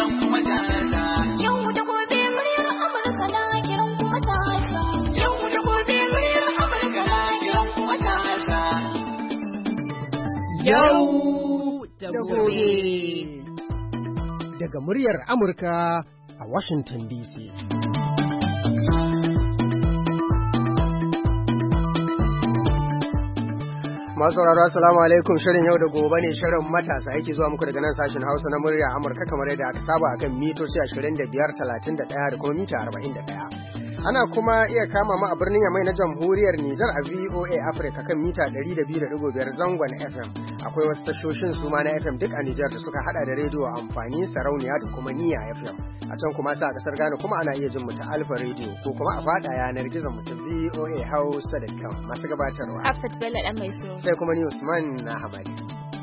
kiran kuma matasa. Yau da gobe muryar Amurka na kiran kuma matasa. Yau da gobe muryar Amurka na kiran kuma matasa. Yau da gobe. Daga muryar Amurka a Washington DC. Masu sauraro assalamu alaikum, shirin yau da gobe ne, shirin matasa yake zuwa muku daga nan sashen Hausa na murya Amurka kamar yadda aka saba akan mitoci 25, 31 da kuma mita 41. Ana kuma iya kama mu a birnin Yamai na Jamhuriyar Nijar a VOA Africa kan mita 102.5 zangon FM. Akwai wasu tashoshin suma na FM duk a Nijar da suka hada da rediyo amfani, sarauniya da kuma niya FM. A can kuma sa a kasar Ghana kuma ana iya jin mu ta Alfa Radio ko kuma a fada yanar gizon mu ta VOA Hausa.com. Masu gabatarwa Hafsat Bello dan mai so. Sai kuma ni Usman na Hamadi.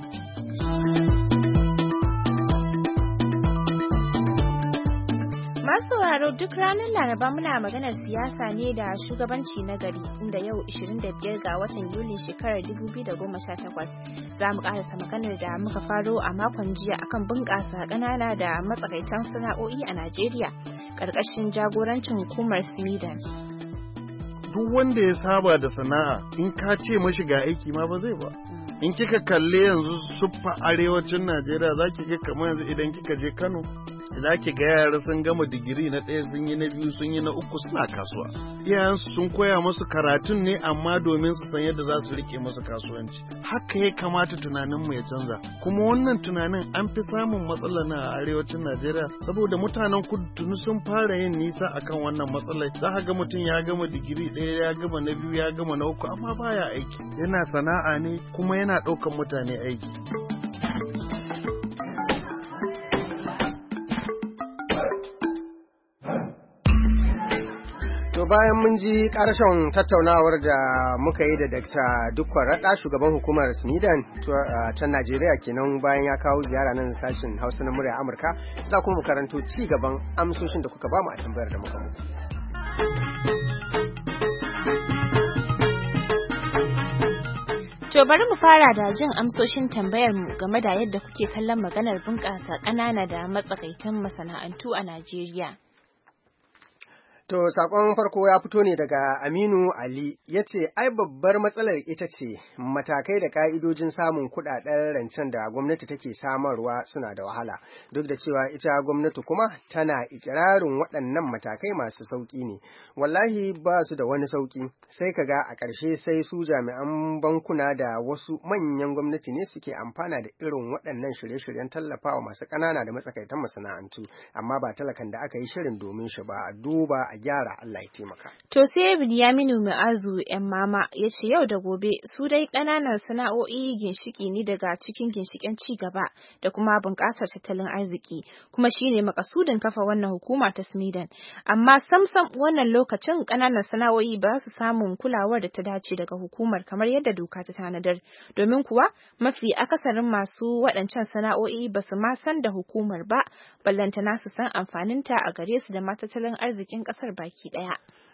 Masu sauraro duk ranar Laraba muna maganar siyasa ne da shugabanci na gari, inda yau 25 ga watan Yuli shekarar 2018 za mu karasa maganar da muka faro a makon jiya akan bunƙasa ƙanana da matsakaitan sana'o'i a Najeriya ƙarƙashin jagorancin hukumar Sweden. Duk wanda ya saba da sana'a in ka ce mashi ga aiki ma ba zai ba. In kika kalle yanzu suffa arewacin Najeriya za ki ga kamar yanzu idan kika je Kano za ki ga yara sun gama digiri na ɗaya, sun yi na biyu, sun yi na uku, suna kasuwa. Iyayensu sun koya musu karatun ne amma domin su san yadda za su rike musu kasuwanci. Haka ya kamata tunaninmu ya canza. Kuma wannan tunanin an fi samun matsala na a arewacin Najeriya saboda mutanen kudu tuni sun fara yin nisa akan wannan matsalar. Za ka ga mutum ya gama digiri ɗaya, ya gama na biyu, ya gama na uku amma baya aiki. Yana sana'a ne kuma yana ɗaukan mutane aiki. Bayan mun ji ƙarshen tattaunawar da muka yi da Dr. Dukwan Raɗa, shugaban hukumar Sweden ta Najeriya kenan, bayan ya kawo ziyara nan sashen Hausa na murya Amurka, za kuma mu karanto ci gaban amsoshin da kuka bamu a tambayar da muka muku. To bari mu fara da jin amsoshin tambayar mu game da yadda kuke kallon maganar bunƙasa ƙanana da matsakaitan masana'antu a Najeriya. To, sakon farko ya fito ne daga Aminu Ali, ya ce, ai babbar matsalar ita ce matakai da ka'idojin samun kuɗaɗen rancen da gwamnati take samarwa suna da wahala, duk da cewa ita gwamnati kuma tana ikirarin waɗannan matakai masu sauƙi ne. Wallahi ba su da wani sauƙi, sai kaga a ƙarshe sai su jami'an bankuna da wasu manyan gwamnati ne suke amfana da irin waɗannan shirye-shiryen tallafawa masu ƙanana da matsakaitan masana'antu, amma ba talakan da aka yi shirin domin shi ba, a duba a gyara, Allah ya taimaka. To sai Bilyaminu Ma'azu ‘yan mama ya ce yau da gobe su dai ƙananan sana'o'i ginshiki ne daga cikin ginshiƙen ci gaba da kuma bunƙasar tattalin arziki, kuma shine makasudin kafa wannan hukuma ta Sweden. Amma samsam wannan lokacin ƙananan sana'o'i ba su samun kulawar da ta dace daga hukumar kamar yadda doka ta tanadar, domin kuwa mafi akasarin masu waɗancan sana'o'i ba su ma san da hukumar ba, ballantana su san amfaninta a gare su da ma tattalin arzikin ƙasar baki ɗaya.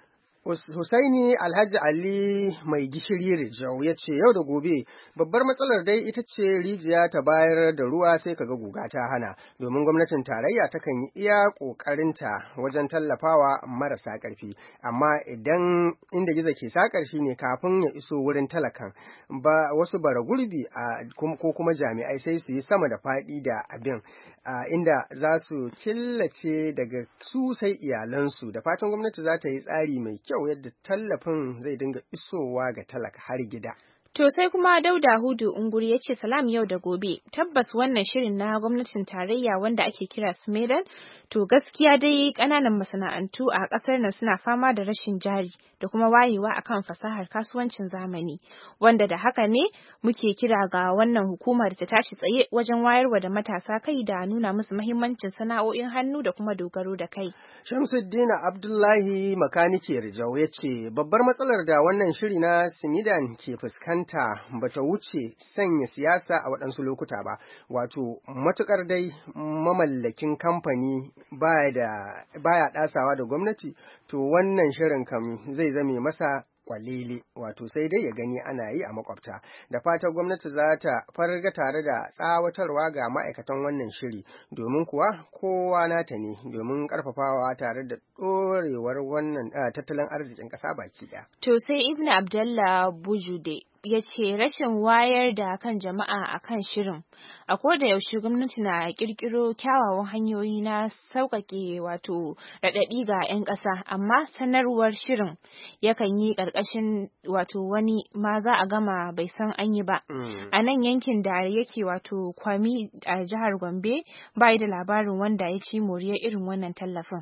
Husaini Alhaji Ali mai gishiri Rijau ya ce yau da gobe babbar matsalar dai ita ce rijiya ta bayar da ruwa sai kaga guga ta hana, domin gwamnatin tarayya takan yi iya ƙoƙarinta wajen tallafawa marasa ƙarfi, amma idan inda gizo ke sakar shi ne kafin ya iso wurin talakan ba wasu bara gurbi ko kuma jami'ai sai su yi sama da faɗi da abin inda za su killace daga su sai iyalansu. Da fatan gwamnati za ta yi tsari mai kyau yadda tallafin zai dinga isowa ga talaka har gida. To sai kuma Dauda Hudu Unguri ya ce salam yau da gobe, tabbas wannan shirin na gwamnatin tarayya wanda ake kira Sweden, to gaskiya dai ƙananan masana'antu a ƙasar nan suna fama da rashin jari da kuma wayewa akan fasahar kasuwancin zamani, wanda da haka ne muke kira ga wannan hukumar ta tashi tsaye wajen wayarwa da matasa kai da nuna musu muhimmancin sana'o'in hannu da kuma dogaro da kai. Shamsuddin Abdullahi Makanike Rijau ya ce babbar matsalar da wannan shiri na Sweden ke fuskanta bata wuce sanya siyasa a waɗansu lokuta ba, wato matukar dai mamallakin kamfani baya ɗasawa da gwamnati, to wannan shirin kam zai zame masa kwalele, wato sai dai ya gani ana yi a makwabta. Da fatan gwamnati za ta farga tare da tsawatarwa ga ma'aikatan wannan shiri, domin kuwa kowa nata ne, domin karfafawa tare da ɗorewar wannan tattalin arzikin ƙasa baki ɗaya. To sai Ibn Abdallah Bujude ya ce rashin wayar da kan jama'a a kan shirin. A koda yaushe gwamnati na kirkiro kyawawan hanyoyi na sauƙaƙe wato raɗaɗi ga 'yan ƙasa, amma sanarwar shirin yakan yi ƙarƙashin wato wani ma za a gama bai san an yi ba. A nan yankin da yake wato Kwami a jihar Gombe bai da labarin wanda ya ci moriyar irin wannan tallafin.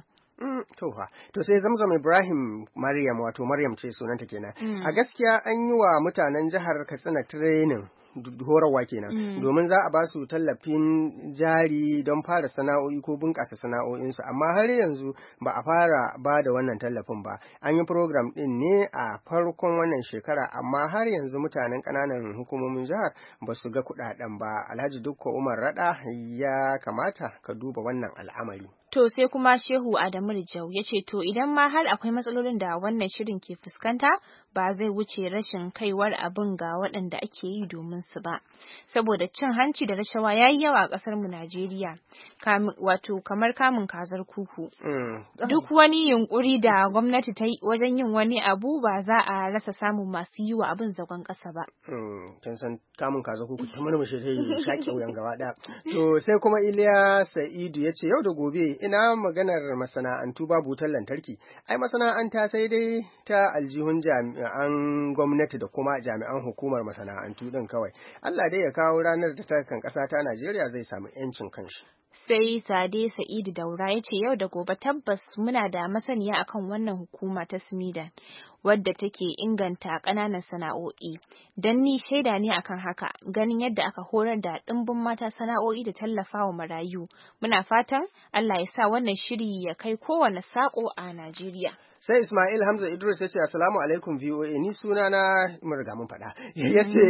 To sai Zamzam Ibrahim Maryam ce sunanta kenan. A gaskiya an yi wa mutanen jihar Katsina training horarwa kenan domin za a ba su tallafin jari don fara sana'o'i ko bunƙasa sana'o'insu, amma har yanzu ba a fara ba da wannan tallafin ba. An yi program ɗin ne a farkon wannan shekara, amma har yanzu mutanen ƙananan hukumomin jihar ba su ga kuɗaɗen ba. Alhaji Dukko Umar Rada ya kamata ka duba wannan al'amari. To sai kuma Shehu Adamu Rijau ya ce to idan ma har akwai matsalolin da wannan shirin ke fuskanta ba zai wuce rashin kaiwar abin ga waɗanda ake yi domin su ba. Saboda cin hanci da rashawa ya yi yawa a ƙasar mu Najeriya, wato kamar kamun kazar kuku. Duk wani yunkuri da gwamnati ta yi wajen yin wani abu ba za a rasa samun masu yi wa abin zagon ƙasa ba. Kin san kamun kazar kuku ta murmushe ta yi shaƙe wuyan gaba ɗaya. To sai kuma Iliya Sa'idu ya ce yau da gobe ina maganar masana'antu babu wutar lantarki. Ai masana'anta sai dai ta aljihun jami'an gwamnati da kuma jami'an hukumar masana'antu din kawai. Allah dai ya kawo ranar da ta kan ƙasa ta Najeriya zai samu 'yancin kanshi. Sai Sade Sa'idu Daura ya ce yau da gobe tabbas muna da masaniya akan wannan hukuma ta Smidan wadda take inganta ƙananan sana'o'i. Don ni shaida ne akan haka, ganin yadda aka horar da ɗimbin mata sana'o'i da tallafawa marayu. Muna fatan Allah ya sa wannan shiri ya kai kowane saƙo a Najeriya. Sai Ismail Hamza Idris ya ce assalamu alaikum VOA, ni suna na riga mun faɗa. Ya ce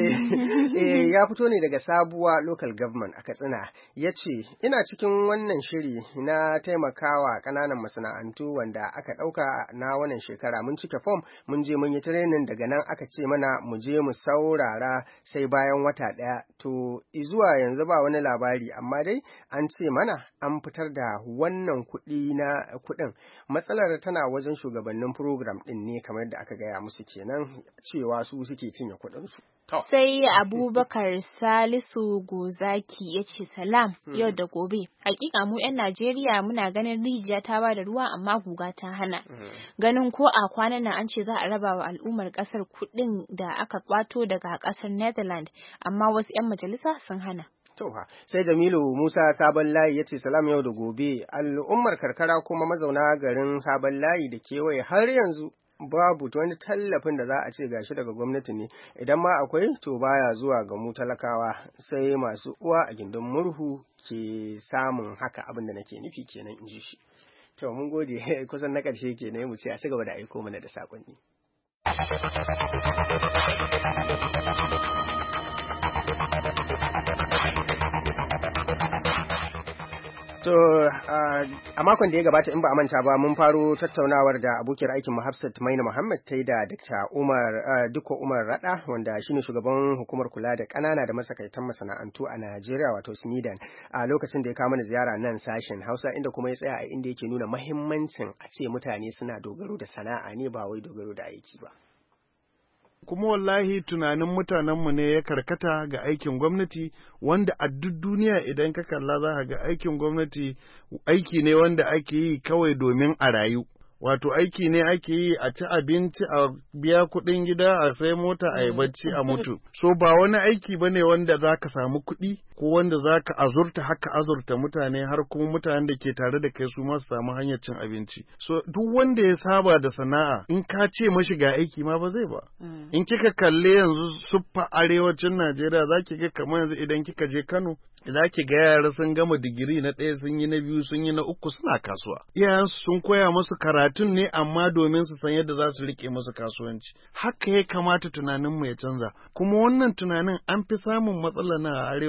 ya fito ne daga Sabuwa Local Government a Katsina. Ya ce ina cikin wannan shiri na taimakawa ƙananan masana'antu wanda aka ɗauka na wannan shekara. Mun cike form, mun je mun yi training, daga nan aka ce mana mu je mu saurara sai bayan wata ɗaya. To zuwa yanzu ba wani labari, amma dai an ce mana an fitar da wannan kuɗin. Matsalar tana wajen shugabannin program ɗin ne, kamar da aka gaya musu kenan, cewa su suke cinye kuɗinsu. Sai Abubakar Salisu Gozaki ya ce salam yau da gobe. Hakika mu 'yan Najeriya muna ganin rijiya ta ba da ruwa amma guga ta hana. Ganin ko a kwanan nan an ce za a raba wa al'ummar kasar kuɗin da aka kwato daga kasar Netherlands, amma wasu 'yan majalisa sun hana. Sai Jamilu Musa Sabon Layi ya ce salam yau da gobe, al'ummar karkara kuma mazauna garin Sabon Layi da kewaye har yanzu babu wani tallafin da za a ce gashi daga gwamnati ne, idan ma akwai to baya zuwa ga mu talakawa, sai masu uwa a gindin murhu ke samun haka. Abin da nake nufi kenan in ji shi. To mun gode, kusan na ƙarshe kenan mu ce a ci gaba da aiko mana da saƙonni. To a makon da ya gabata in ba a manta ba mun faro tattaunawar da abokiyar aikin Hafsat Maina Muhammad ta yi da Dr. Dukko Umar Rada, wanda shine shugaban hukumar kula da ƙanana da masakaitan masana'antu a Najeriya wato Smidan, a lokacin da ya kawo mana ziyara nan sashen Hausa, inda kuma ya tsaya a inda yake nuna mahimmancin a ce mutane suna dogaro da sana'a ne ba wai dogaro da aiki ba. Kuma wallahi tunanin mutanenmu ne ya karkata ga aikin gwamnati, wanda a duk duniya idan ka kalla za ka ga aikin gwamnati aiki ne wanda ake yi kawai domin a rayu. Wato aiki ne ake yi a ci abinci, a biya kuɗin gida, a sai mota, a yi bacci, a mutu. So ba wani aiki ba ne wanda za ka samu kuɗi ko wanda za ka azurta mutane har kuma mutanen da ke tare da kai su ma su samu hanyar cin abinci. So duk wanda ya saba da sana'a in ka ce mashi ga aiki ma ba zai ba. In kika kalle yanzu suffa arewacin Najeriya za ki ga kamar yanzu idan kika je Kano, za ki ga yara sun gama digiri na ɗaya, sun yi na biyu, sun yi na uku, suna kasuwa. Iyayensu sun koya musu karatun ne amma domin su san yadda za su riƙe musu kasuwanci. Haka ya kamata tunaninmu ya canza. Kuma wannan tunanin an fi samun matsala na a arewacin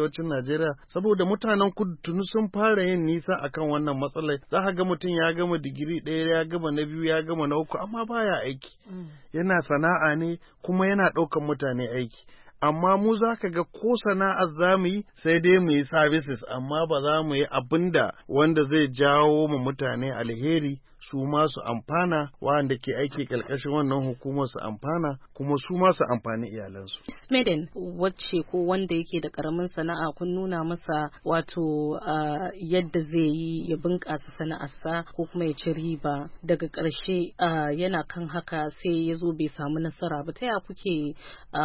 Najeriya saboda mutanen kudu tuni sun fara yin nisa akan wannan matsalar. Za ka ga mutum ya gama digiri ɗaya, ya gama na biyu, ya gama na uku, amma baya aiki. Yana sana'a ne kuma yana ɗaukan mutane aiki. Amma mu za ka ga ko sana'ar za mu yi sai dai mu yi services, amma ba za mu yi abin da wanda zai jawo mu mutane alheri su ma su amfana, wanda ke aiki ƙarƙashin wannan hukumar su amfana, kuma su ma su amfani iyalansu. Smeden wacce ko wanda yake da ƙaramin sana'a kun nuna masa wato yadda zai yi ya bunƙasa sana'arsa ko kuma ya ci riba, daga ƙarshe yana kan haka sai ya zo bai samu nasara ba. Ta ya kuke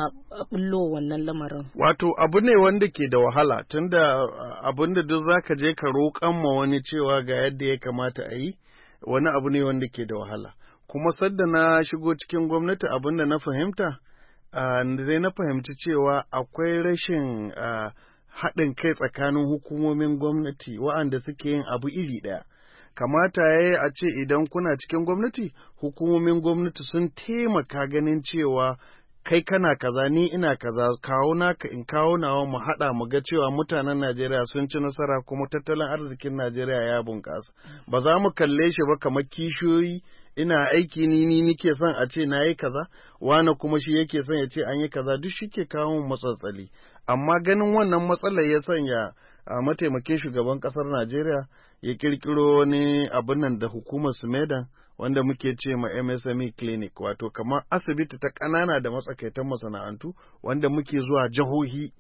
bullo wannan lamarin? Wato abu ne wanda ke da wahala, tunda abin da duk zaka je ka roƙan ma wani cewa ga yadda ya kamata a yi, wani abu ne wanda ke da wahala. Kuma sadda na shigo cikin gwamnati, abin da na fahimta, zai na fahimci cewa akwai rashin haɗin kai tsakanin hukumomin gwamnati waɗanda suke yin abu iri ɗaya. Kamata ya yi a ce idan kuna cikin gwamnati, hukumomin gwamnati sun taimaka ganin cewa kai kana kaza, ni ina kaza, kawo naka in kawo nawa, mu haɗa mu ga cewa mutanen Najeriya sun ci nasara kuma tattalin arzikin Najeriya ya bunƙasa. Ba za mu kalle shi ba kamar kishiyoyi, ina aiki ni nike son a ce na yi kaza, wani kuma shi yake son ya ce an yi kaza, duk shi ke kawo mu matsatsali. Amma ganin wannan matsalar ya sanya mataimakin shugaban ƙasar Najeriya ya ƙirƙiro wani abin nan da hukumar Smeden, wanda muke ce ma MSME clinic, wato kamar asibiti ta ƙanana da matsakaitan masana'antu, wanda muke zuwa jihohi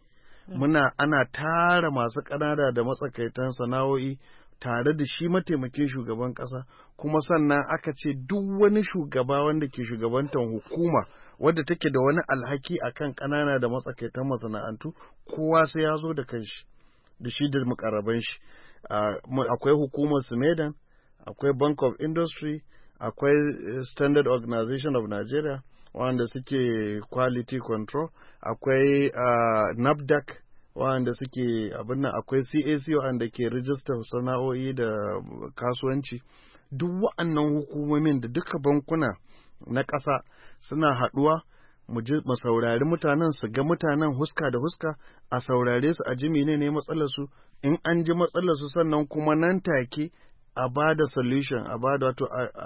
ana tara masu ƙanana da matsakaitan sana'o'i tare da shi mataimakin shugaban ƙasa, kuma sannan aka ce duk wani shugaba wanda ke shugabantar hukuma wadda take da wani alhaki akan ƙanana da matsakaitan masana'antu, kowa sai ya zo da kanshi da shi da mukarraban shi. Akwai hukumar Smeden, akwai Bank of Industry, akwai Standard Organization of Nigeria wanda suke quality control, akwai NAFDAC wanda suke abin nan, akwai CAC wanda ke rijistar sana'o'i da kasuwanci. Duk wa'annan hukumomin da duka bankuna na ƙasa suna haɗuwa mu saurari mutanen, su ga mutanen huska da huska, a saurare su a ji menene matsalar su, in an ji matsalar su sannan kuma nan take a ba da solution, a ba da wato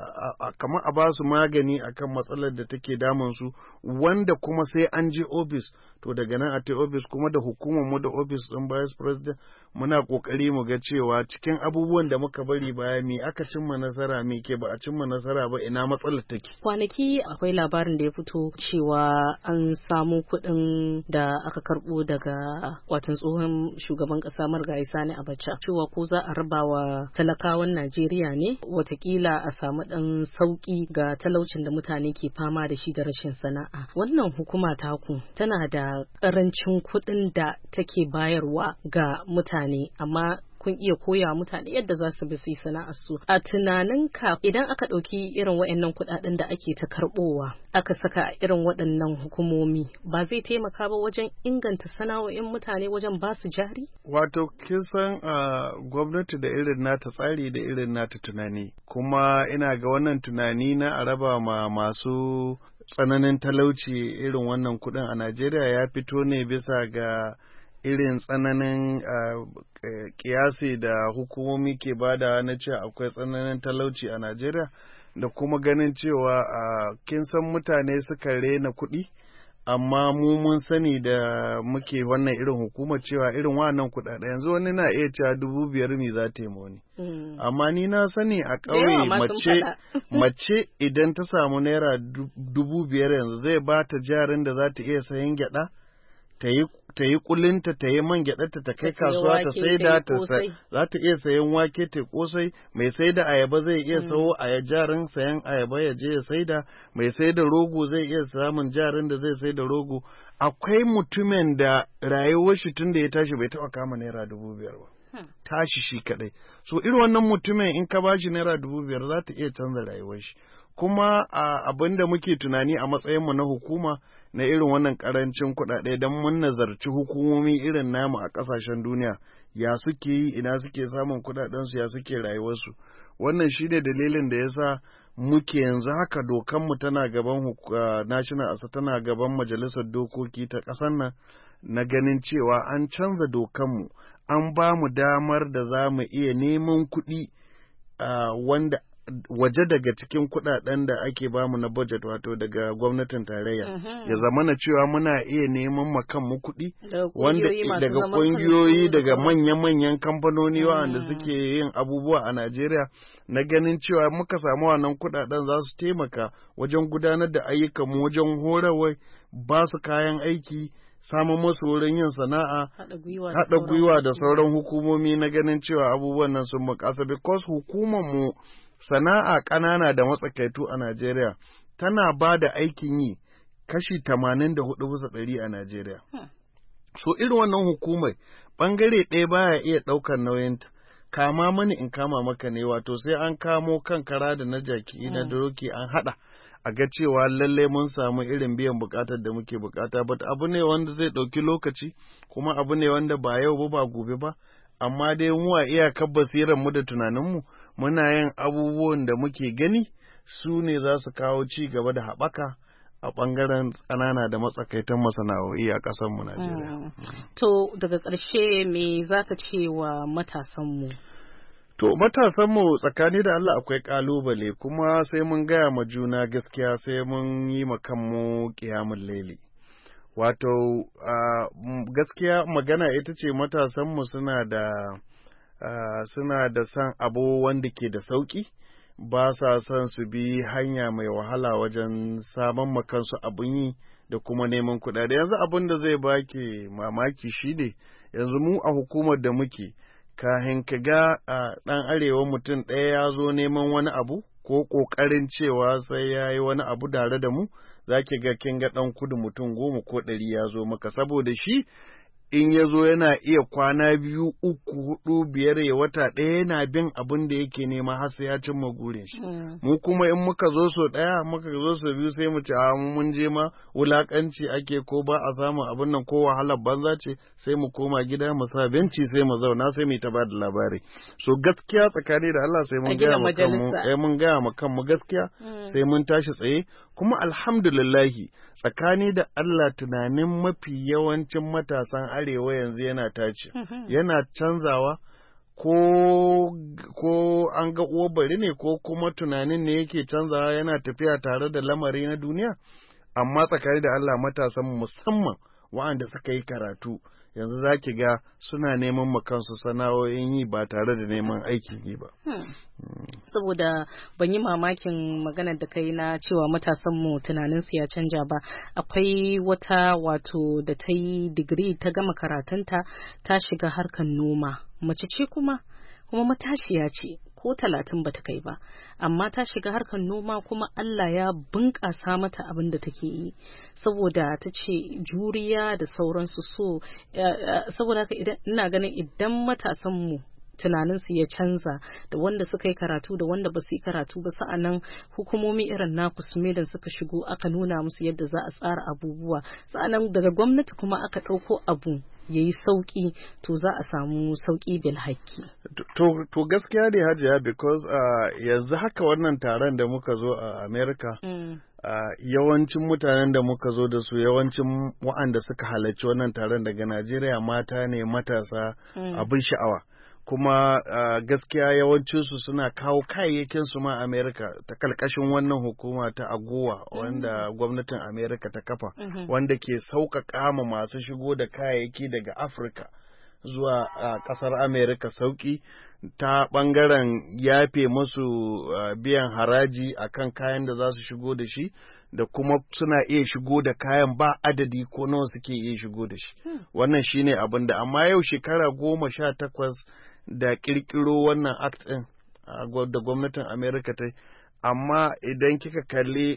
kamar a ba su magani akan matsalar da take damun su, wanda kuma sai an je office. To daga nan a ta office kuma da hukumar mu da office din vice president muna kokari mu ga cewa cikin abubuwan da muka bari baya me aka cimma nasara, me ke ba a cimma nasara ba, ina matsalar take. Kwanaki akwai labarin da ya fito cewa an samu kuɗin da aka karɓo daga watan tsohon shugaban ƙasa Marigayi Sani Abacha, cewa ko za a raba wa talakawan Najeriya ne, watakila a samu ɗan sauƙi ga talaucin da mutane ke fama da shi da rashin sana'a. Wannan hukuma taku tana da ƙarancin kuɗin da take bayarwa ga mutane, amma kun iya koya mutane yadda za su bi su yi sana'ar su. A tunaninka idan aka ɗauki irin waɗannan kuɗaɗen da ake ta karɓowa aka saka a irin waɗannan hukumomi, ba zai taimaka ba wajen inganta sana'o'in mutane, wajen ba su jari? Wato kin san gwamnati da irin nata tsari da irin nata tunani, kuma ina ga wannan tunani na a raba ma masu tsananin talauci irin wannan kuɗin a Najeriya ya fito ne bisa ga irin tsananin kiyasi da hukumomi ke bada na cewa akwai tsananin talauci a Najeriya, da kuma ganin cewa kin san mutane suka rena kuɗi, amma mu mun sani da muke wannan irin hukumar cewa irin wannan kuɗaɗe yanzu wani na iya cewa 5,000 ne za ta yi moni. Amma ni na sani a ƙauye mace idan ta samu naira 5,000 yanzu zai ba ta jarin da za ta iya sayan gyaɗa, ta yi kulinta, ta yi man gyaɗarta, ta kai kasuwa ta saida, za ta iya sayan wake ta kosai. Mai saida ayaba zai iya sayo jarin sayan ayaba ya je ya saida, mai saida rogo zai iya samun jarin da zai saida rogo. Akwai mutumin da rayuwar shi tun da ya tashi bai taɓa kama naira 5,000 ba. Tashi shi kaɗai. So irin wannan mutumin in ka bashi naira 5,000 za ta iya canza rayuwar shi. Kuma abin da muke tunani a matsayinmu na hukuma na irin wannan karancin kuɗaɗe, don mun nazarci hukumomi irin namu a ƙasashen duniya, ya suke yi, ina suke samun kuɗaɗensu, ya suke rayuwarsu. Wannan shi ne dalilin da ya sa muke yanzu haka dokanmu tana gaban National Assembly, tana gaban Majalisar Dokoki ta ƙasar nan, na ganin cewa an canza dokanmu, an ba mu damar da za mu iya neman kuɗi wanda waje daga cikin kuɗaɗen da ake bamu na budget, wato daga gwamnatin tarayya, ya zama na cewa muna iya neman makanmu kuɗi wanda daga ƙungiyoyi, daga manya-manyan kamfanoni waɗanda suke yin abubuwa a Najeriya, na ganin cewa muka samu wannan kuɗaɗen za su taimaka wajen gudanar da ayyukanmu, wajen horarwa, ba su kayan aiki, samun masu wurin yin sana'a, haɗa gwiwa da sauran hukumomi, na ganin cewa abubuwan nan sun bunƙasa, because hukumarmu sana'a ƙanana da matsakaitu a Najeriya tana ba da aikin yi kashi 84% a Najeriya. So irin wannan hukumar ɓangare ɗaya baya iya ɗaukar nauyinta, kama mani in kama maka ne, wato sai an kamo kan kara da na jaki na doki an haɗa a ga cewa lallai mun samu irin biyan buƙatar da muke buƙata, but abu ne wanda zai ɗauki lokaci, kuma abu ne wanda ba yau ba gobe ba, amma dai mu a iyakar basiran mu da tunaninmu muna yin abubuwan da muke gani su ne za su kawo ci gaba da haɓaka a ɓangaren ƙanana da matsakaitan masana'o'i a ƙasarmu Najeriya. To daga ƙarshe me za ka ce wa matasanmu? To matasanmu tsakani da Allah akwai ƙalubale, kuma sai mun gaya ma juna gaskiya, sai mun yi ma kanmu ƙiyamun laili. Wato gaskiya magana ita ce matasanmu suna da son abu wanda ke da sauƙi, ba sa son su bi hanya mai wahala wajen samun makansu abin yi da kuma neman kuɗaɗe. Yanzu abin da zai baki mamaki shi ne, yanzu mu a hukumar da muke, kahin ka ga ɗan arewa mutum ɗaya ya zo neman wani abu ko ƙoƙarin cewa sai ya yi wani abu tare da mu, za ki ga kin ga ɗan kudu mutum 10 ko 100 ya zo maka, saboda shi in ya zo yana iya kwana 2, 3, 4, 5 ya wata ɗaya yana bin abin da yake nema har sai ya cimma gurin shi. Mu kuma in muka zo so ɗaya, muka zo so biyu, sai mu ce mun je ma wulakanci ake, ko ba a samun abin nan, ko wahalar banza ce, sai mu koma gida mu sa benci sai mu zauna sai mu ta ba da labari. So gaskiya tsakani da Allah sai mun gaya ma kanmu gaskiya, sai mun tashi tsaye, kuma alhamdulillahi tsakani da Allah tunanin mafi yawancin matasan arewa yanzu yana tace, yana canzawa, ko an ga uwar bari ne, ko kuma tunanin ne yake canzawa yana tafiya tare da lamari na duniya. Amma tsakani da Allah matasan musamman waɗanda suka yi karatu yanzu za ki ga suna neman makansu sana'o'in yi ba tare da neman aikin yi ba. Saboda ban yi mamakin maganar da kai na cewa matasanmu tunaninsu ya canja ba. Akwai wata wato da ta yi digiri, ta gama karatunta, ta shiga harkar noma, mace ce kuma matashiya ce, ko 30 bata kai ba, amma ta shiga harkar noma, kuma Allah ya bunƙasa mata abin da take yi, saboda ta ce juriya da sauransu. So saboda haka ina ganin idan matasanmu tunaninsu ya canza, da wanda suka yi karatu da wanda ba su yi karatu ba, sa'annan hukumomi irin naku da suka shigo, aka nuna musu yadda za a tsara abubuwa, sa'annan daga gwamnati kuma aka ɗauko abu ya yi sauƙi, to za a samu sauƙi bil haƙƙi. To gaskiya ne Hajiya, because yanzu haka wannan taron da muka zo a America, yawancin mutanen da muka zo da su, yawancin wa'anda suka halarci wannan taron daga Najeriya mata ne, matasa, abin sha'awa. Kuma gaskiya yawancinsu suna kawo kayayyakin su ma Amerika ta kalkashin wannan hukuma ta AGOA wanda gwamnatin Amerika ta kafa, wanda ke sauƙaƙa ma masu shigo da kayayyaki daga Afirka zuwa ƙasar Amerika sauƙi, ta ɓangaren yafe musu biyan haraji akan kayan da za su shigo da shi, da kuma suna iya shigo da kayan ba adadi ko nawa suke iya shigo da shi. Wannan shine abin da, amma yau shekara 18 da ƙirƙiro wannan act ɗin da gwamnatin Amerika ta yi, amma idan kika kalli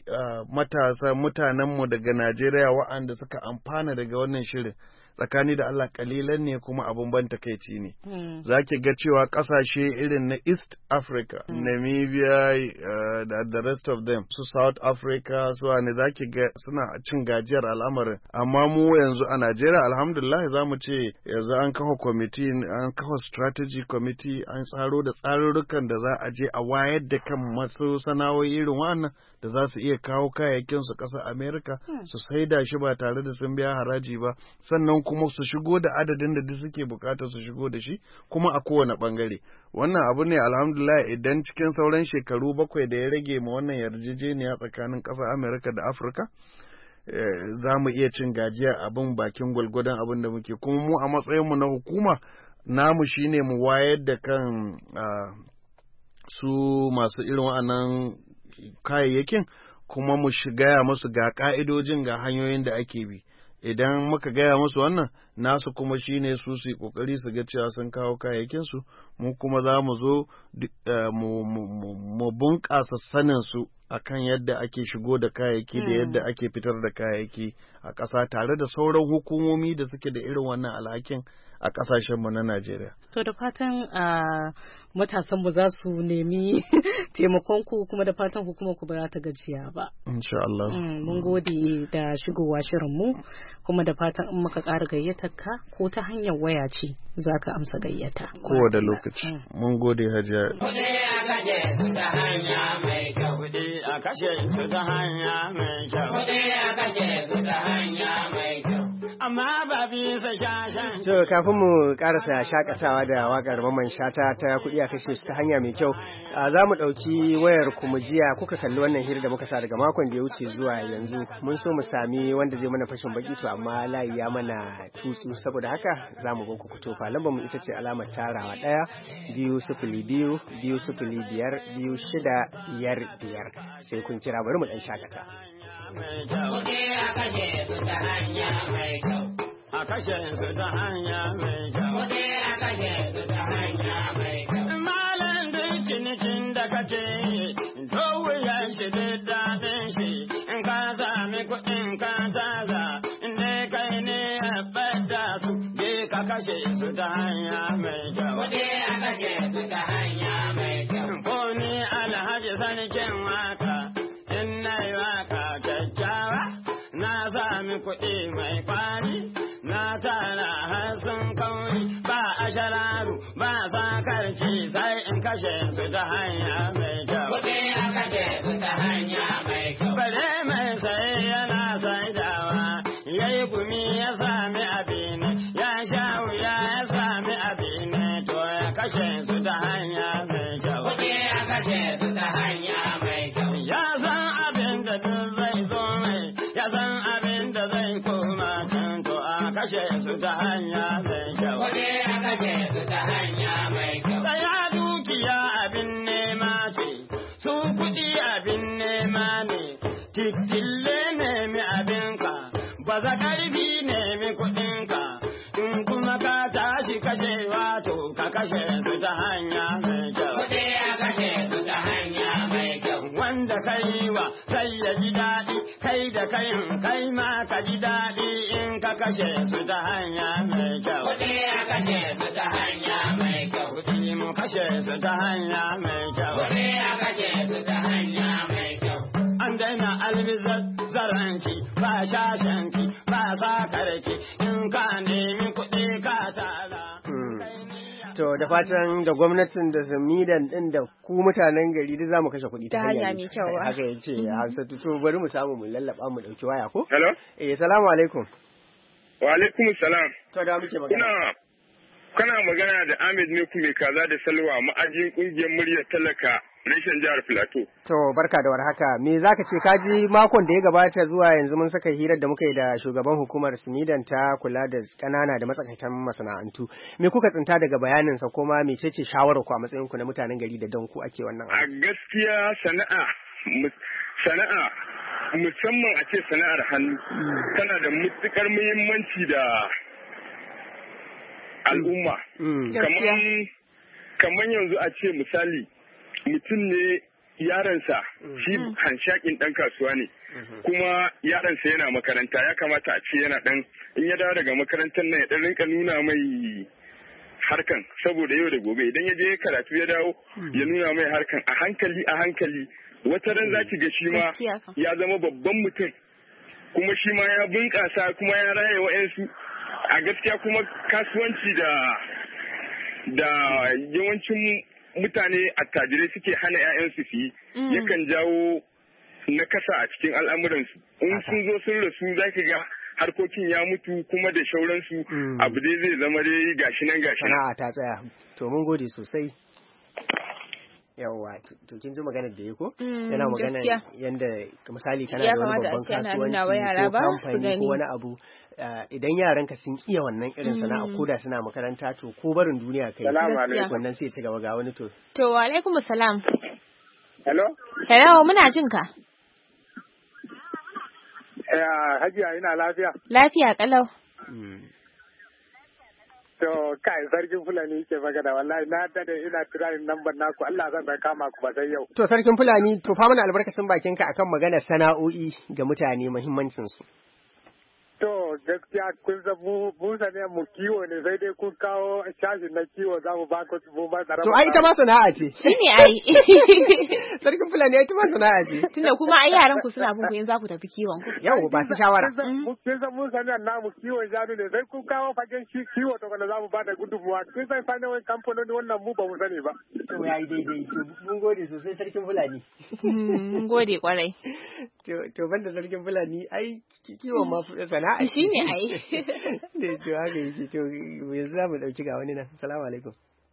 mutanenmu daga Najeriya waɗanda suka amfana daga wannan shirin, tsakani da Allah kalilan ne, kuma abun ban takaici ne. Za ki ga cewa ƙasashe irin na East Africa, Namibia, the rest of them, su South Africa, su ne za ki ga suna cin gajiyar al'amarin. Amma mu yanzu a Najeriya alhamdulillah za mu ce yanzu an kafa committee, an kafa strategy committee, an tsaro da tsarurrukan da za a je a wayar da kan masu sana'o'i irin wannan da za su iya kawo kayayyakin su ƙasar America su saida shi ba tare da sun biya haraji ba. Sannan kuma su shigo da adadin da duk suke bukatar su shigo da shi kuma a kowane bangare. Wannan abu ne alhamdulillah idan cikin sauran shekaru 7 da ya rage ma wannan yarjejeniya tsakanin ƙasar Amerika da Afirka za mu iya cin gajiya abin bakin gwalgwadon abin da muke, kuma mu a matsayinmu na hukuma namu shine mu wayar da kan su masu irin wa'annan kayayyakin, kuma mu gaya musu ga ka'idojin, ga hanyoyin da ake bi. Idan muka gaya musu wannan, nasu kuma shine su yi kokari su ga cewa sun kawo kayayyakinsu, mu kuma za mu zo mu bunƙasa sanin su akan yadda ake shigo da kayayyaki da yadda ake fitar da kayayyaki a ƙasa, tare da sauran hukumomi da suke da irin wannan alhakin a ƙasashenmu na Najeriya. To da fatan matasanmu za su nemi taimakonku, kuma da fatan hukumar ku ba za ta gajiya ba. Insha Allah. Mun gode da shigowa shirinmu, kuma da fatan in muka ƙara gayyatar ka ko ta hanyar waya ce za ka amsa gayyata. Kowane lokaci. Mun gode Hajiya. Kuɗi a kashe su ta hanya mai kyau. Kuɗi a kashe su ta hanya mai kyau. Kuɗi a kashe su ta hanya mai kyau. Amma ba bisa shashan. To kafin mu karasa shakatawa da wakar Mamman Shata ta kuɗi a kashe su ta hanya mai kyau, za mu ɗauki wayar ku mu jiya kuka kalli wannan hira da muka sa daga makon da ya wuce zuwa yanzu. Mun so mu sami wanda zai mana fashin baki to amma layi ya mana tutsu, saboda haka za mu ku tofa. Lambar mu ita ce alamar tarawa 1 2 0 2 2 0 5 2 6 5 sai kun kira, bari mu ɗan shakata. Kuɗi a kashe su ta hanya mai kyau. A kashe su ta hanya mai kyau. Kuɗi a kashe su ta hanya mai kyau. Malam duk cinikin da kake to wuyan shi duk daɗin shi. In ka sami kuɗin ka taza, in dai kai ne ya bada su, je ka kashe su ta hanya mai kyau. Kuɗi a kashe su ta hanya mai kyau. Ko ni Alhaji Sarkin Waka, in na yi waka kyakkyawa, na sami kuɗi mai kwari, na tara har sun kauri, ba a shararu, ba sakarci, sai in kashe su ta hanya mai kyau. Kuɗi a kashe su ta hanya mai kyau. Bare mai saye yana saidawa, ya yi gumi ya sami abin, ya sha wuya ya sami abin, to ya kashe su ta hanya mai kyau. Kuɗi a kashe su ta hanya mai kyau. Ya san abin da duk zai zo mai, ya san abin da zai koma can, to a kashe su ta hanya mai kyau. Kuɗi a kashe su ta hanya mai kyau. Tsaya dukiya abin nema ce, su kuɗi abin nema ne, titille nemi abinka, baza ƙarfi nemi kuɗinka, in kuma ka tashi kashewa to ka kashe su ta hanya mai kyau. Kuɗi a kashe su ta hanya mai kyau. Wanda ka yi wa sai ya ji daɗi, kai da kai ma ka ji daɗi in ka kashe su ta hanya mai kyau. Kuɗi a kashe su ta hanya mai kyau. Kuɗi mu kashe su ta hanya mai kyau. Kuɗi a kashe su ta hanya mai kyau. An daina almizazzaranci, ba shashanci, ba sakarci, in ka nemi kuɗi ka tara. To da fatan da gwamnatin da zamidan din da ku mutanen gari duk zamu kashe kuɗi ta hanya mai kyau. Haka yace Hansatu, to bari mu samu mu lallaba mu dauki waya ko? Hello? Assalamu alaikum. Wa alaikum salam. To da muke magana. Kana magana da Ahmed ne kuma kaza da Salwa, ma'ajin kungiyar muryar talaka reshen jihar Filato. To barka da warhaka. Me zaka ce, kaji makon da ya gabata zuwa yanzu mun saka hirar da muka yi da shugaban hukumar Simidan ta kula da kanana da matsakaitan masana'antu. Me kuka tsinta daga bayanin sa, kuma mecece shawarar ku a matsayin ku na mutanen gari da don ku ake wannan abu? A gaskiya sana'a musamman a ce sana'ar hannu tana da matukar muhimmanci da al'umma. Kamar yanzu a ce misali mutum ne yaransa shi hanshakin ɗan kasuwa ne, kuma yaransa yana makaranta, ya kamata a ce yana ɗan in ya dawo daga makarantar nan ya ɗan rinka nuna mai harkan, saboda yau da gobe idan ya je karatu ya dawo ya nuna mai harkan a hankali wata ran za ki ga shi ma ya zama babban mutum, kuma shi ma ya bunƙasa kuma ya raye wa'yansu. A gaskiya kuma kasuwanci da yawancin mutane attajirai suke hana 'ya'yansu su yi yakan jawo nakasa a cikin al'amuransu. In sun zo sun rasu za ki ga harkokin ya mutu kuma da shauransu abu dai zai zama dai gashi nan. Sana'a ta tsaya. To mun gode sosai. Yawwa to kin ji maganar da ya ko yana magana yanda misali kana da wani babban kasuwanci ko kamfani ko wani abu idan yaranka sun iya wannan irin sana'a ko da suna makaranta to ko barin duniya kai wannan sai ci gaba ga wani to wa alaikum salam. Hello muna jin ka. Hajiya ina lafiya kalau. To kai sarkin Fulani ke magana wallahi na dade ina tirayin number naku Allah zan bai kama ku ba sai yau. To sarkin Fulani to fa mana albarkacin bakinka akan maganar sana'o'i ga mutane muhimmancin su. To gaskiya kun san mu sane mu kiwo ne sai dai kun kawo shashin na kiwo za mu ba ku mu ba tsara. To ai ita ma sana'a ce. Shi ne ai. Sarkin Fulani ita ma sana'a ce. Tunda kuma ai yaran ku suna bin ku in za ku tafi kiwon ku. Yau ba su shawara. Kun san mun sane namu kiwon shanu ne sai kun kawo fagen kiwo to kana za mu ba da gudunmuwa. Kun san sane wani kamfanoni wannan mu ba mu sani ba. To yayi daidai to mun gode sosai sarkin Fulani. Mun gode kwarai. To banda sarkin Fulani ai kiwon ma sana'a shi ne ai. Da to haka yake to yanzu za mu dauki ga wani nan. Assalamu alaikum.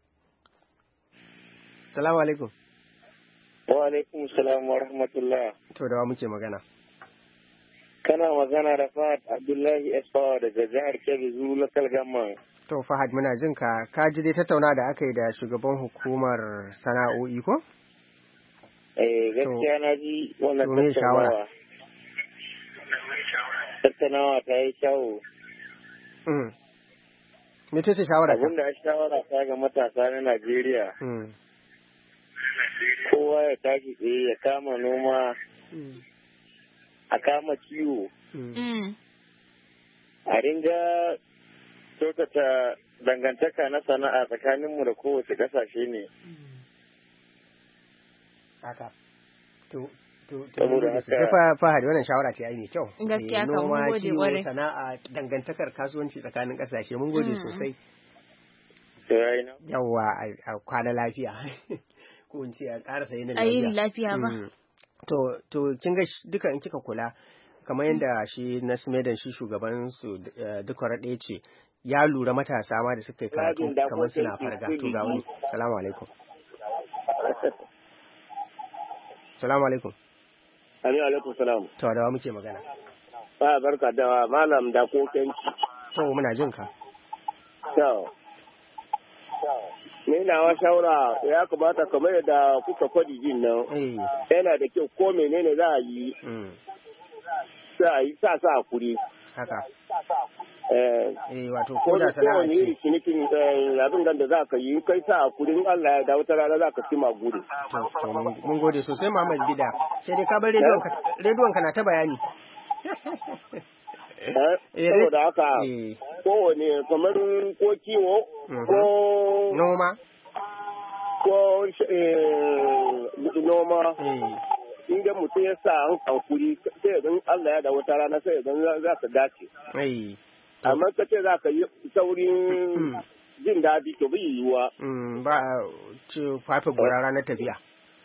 Assalamu alaikum. Wa alaikum salam wa rahmatullah. To da wa muke magana? Kana magana da Fahad Abdullahi Esfawa daga jihar Kebbi Zuru Local Government. To Fahad muna jin ka ji dai tattauna da aka yi da shugaban hukumar sana'o'i ko? Gaskiya na ji wannan tattaunawa. Tattaunawa ta yi kyawu. Me ce shawara? Abinda a shawara ta ga matasa na Najeriya. Kowa ya tashi tsaye ya kama noma, a kama kiwo. A ringa kyautata dangantaka na sana'a tsakaninmu da kowace ƙasashe ne. Haka. Saboda haka Fahad wannan shawara ce ai mai kyau. Gaskiya kan mun gode kwarai. Sana'a dangantakar kasuwanci tsakanin ƙasashe mun gode sosai. Yawwa a kwana lafiya. Ko in ce a ƙara sayi na lafiya. Ayi lafiya ba. To kin ga duka in kika kula kamar yadda shi Nasmedan shi shugaban su duka raɗe ce ya lura matasa ma da suka yi karatu kamar suna farga to ga wani. Assalamu alaikum. Assalamu alaikum. Alaikum salam. To da wa muke magana? Ba barka da malam da kokenci. To muna jin ka. To. Ni na wa shawara ya kamata kamar yadda kuka faɗi jin nan. Yana da kyau ko menene za a yi. Sai a yi sa hakuri. Haka. Wato ko da sana'a ce. Ko cinikin abin da za ka yi kai sa hakuri in Allah ya da wata rana za ka ci maguri. To mun gode sosai Muhammad Bida. Sai dai ka bar rediyon ka na ta bayani. Saboda haka kowane kamar ko kiwo ko noma ko noma inda mutum ya sa an hankuri sai idan Allah ya da wata rana sai idan za ka dace amma ka ce za ka yi saurin jin daɗi to bai yiwuwa ba ce fafe gora ranar tafiya.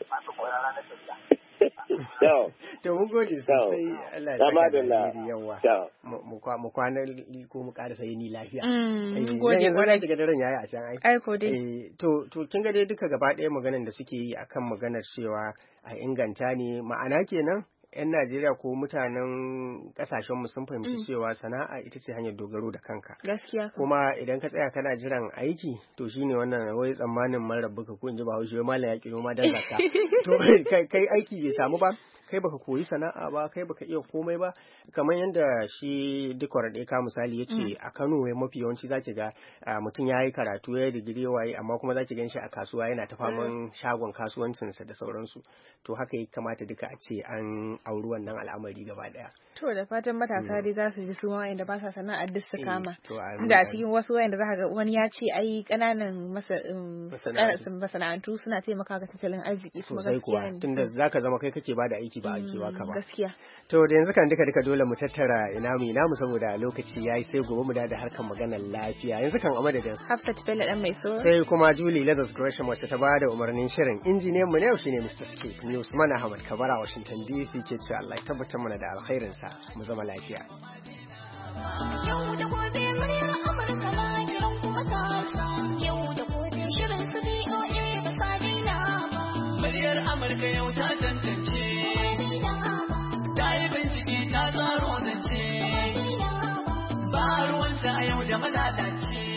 To mun gode sosai Allah ya saka da yawa mu kwana ko mu ƙara sayi ni lafiya. Gode yanzu na kiga daren yayi a can ai. Ai ko dai. To kin ga dai duka gaba ɗaya maganar da suke yi akan maganar cewa a inganta ne ma'ana kenan 'yan Najeriya ko mutanen kasashenmu sun fahimci cewa sana'a ita ce hanyar dogaro da kanka. Gaskiya. Kuma idan ka tsaya kana jiran aiki to shine wannan wai tsammanin marar baka ko in ji Bahaushe wai malam ya kiro ma dan zakka. To kai aiki bai samu ba, kai baka koyi sana'a ba, kai baka iya komai ba, kamar yadda shi Dikor da ka misali yace a Kano wai mafi yawanci zaki ga mutum yayi karatu yayi digiri waye amma kuma zaki gan shi a kasuwa yana ta faman shagon kasuwancinsa da sauransu. To haka ya kamata duka a ce an auri wannan al'amari gaba daya. To da fatan matasa dai za su bi su wayanda ba sa sana'ar duk su kama. Da a cikin wasu wayanda za ka ga wani ya ce ai kananan masana'antu suna taimaka ga tattalin arziki kuma gaskiya ne. Tunda zaka zama kai kake bada aiki ba ake baka ba. Gaskiya. To da yanzu kan duka dole mu tattara ina mu saboda lokaci yayi sai gobe mu da harkar maganar lafiya. Yanzu kan a madadin Hafsat Bello dan mai so. Sai kuma Julie Lazarus Gresham wacce ta bada umarnin shirin. Injiniyan mu ne yau shine Mr. Skip. Ni Usman Ahmad Kabara Washington DC ke cewa Allah ya tabbatar mana da alkhairinsa mu zama lafiya. Yau da gobe muryar Amurka na kiran ku matasa. Yau da gobe shirin su BOA ba sa daina ba. Muryar Amurka yau ta tantance. Ta yi bincike ta tsaro zance. Ba ruwanta a yau da malalace.